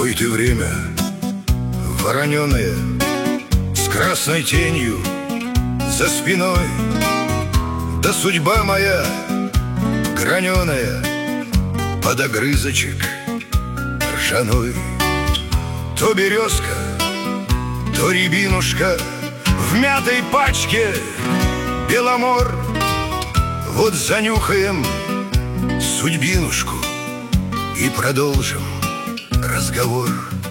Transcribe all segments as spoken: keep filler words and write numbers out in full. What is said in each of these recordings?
Ой, ты время вороненое, с красной тенью за спиной. Да судьба моя граненая под огрызочек ржаной. То березка, то рябинушка в мятой пачке беломор. Вот занюхаем судьбинушку и продолжим разговор.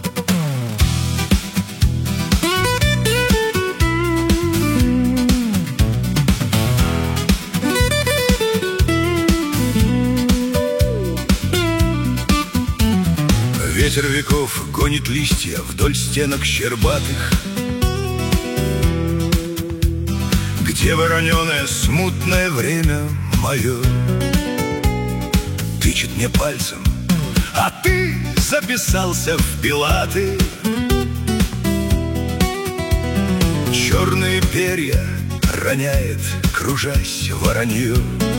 Ветер веков гонит листья вдоль стенок щербатых, где вороненое смутное время мое тычет мне пальцем, а ты записался в пилаты. Черные перья роняет, кружась воронье.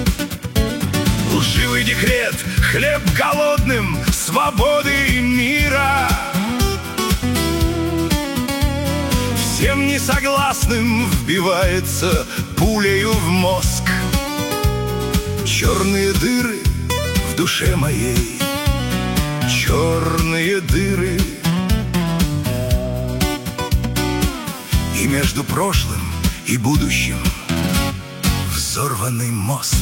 Лживый декрет, хлеб голодным, свободы мира. Всем несогласным вбивается пулею в мозг. Черные дыры в душе моей, черные дыры. И между прошлым и будущим взорванный мост.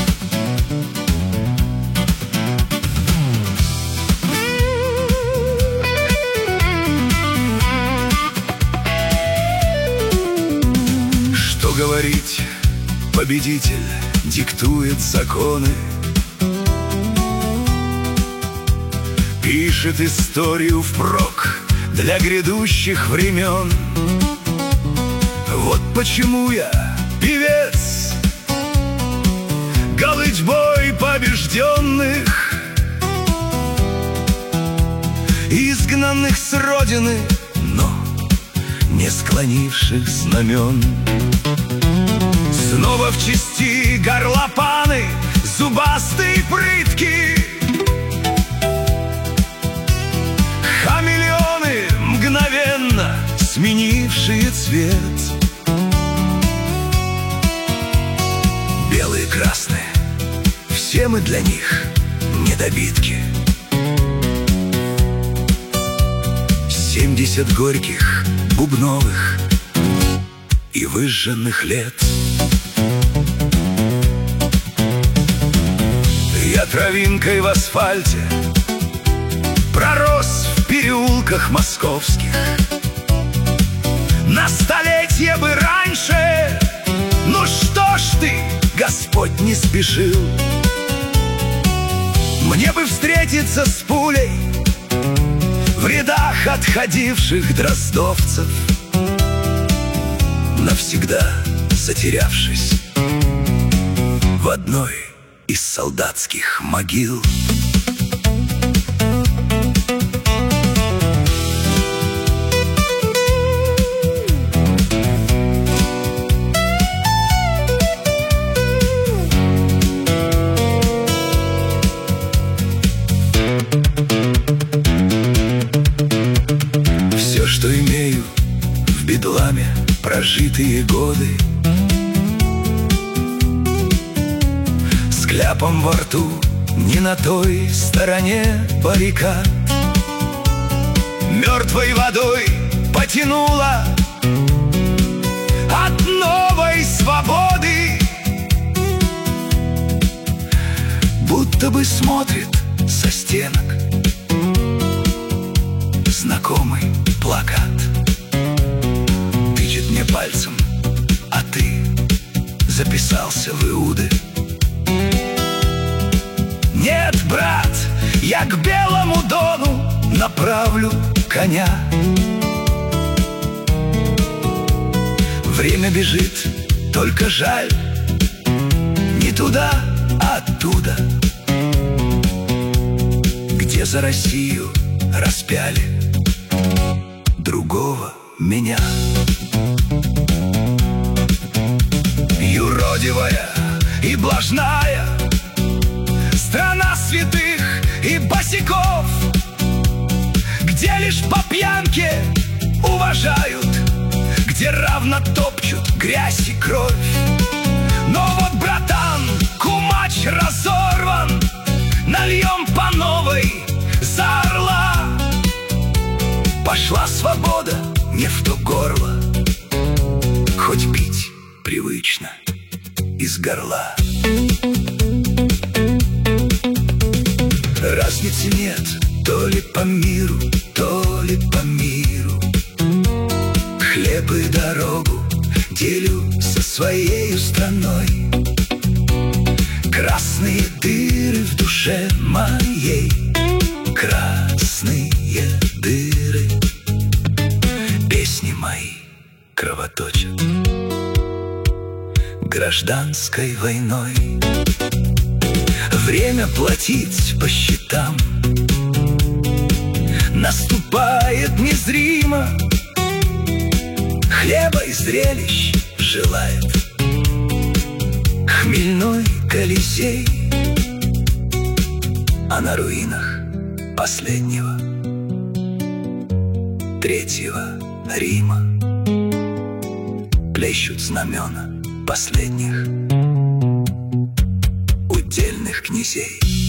Что говорить, победитель диктует законы, пишет историю впрок для грядущих времен. Вот почему я певец голытьбой побежденных, изгнанных с родины, но не склонивших знамен. Снова в чести горлопаны, зубастые прытки, хамелеоны, мгновенно сменившие цвет. Белые, красные, все мы для них недобитки. Семьдесят горьких, бубновых и выжженных лет. Я травинкой в асфальте пророс в переулках московских. На столетие бы раньше, ну что ж ты, Господь, не спешил. Мне бы встретиться с пулей в рядах отходивших дроздовцев, навсегда затерявшись в одной из солдатских могил. Все, что имею в бедламе, прожитые годы, с кляпом во рту, не на той стороне баррикад. Мертвой водой потянуло от новой свободы, будто бы смотрит со стенок знакомый плакат. Тычет мне пальцем, а ты записался в Иуды. Нет, брат, я к белому дону направлю коня. Время бежит, только жаль, не туда, а оттуда, где за Россию распяли другого меня. Юродивая и блажная страна святых и босиков, где пьянке уважают, где равно топчут грязь и кровь. Но вот, братан, кумач разорван, нальем по новой за орла. Пошла свобода не в то горло, хоть пить привычно из горла. Разницы нет, то ли по миру, то ли по миру. Хлеб и дорогу делю со своей страной. Красные дыры в душе моей, красные дыры. Песни мои кровоточат гражданской войной. Время платить по счетам наступает незримо. Хлеба и зрелищ желает хмельной Колизей, а на руинах последнего Третьего Рима плещут знамена последних удельных князей.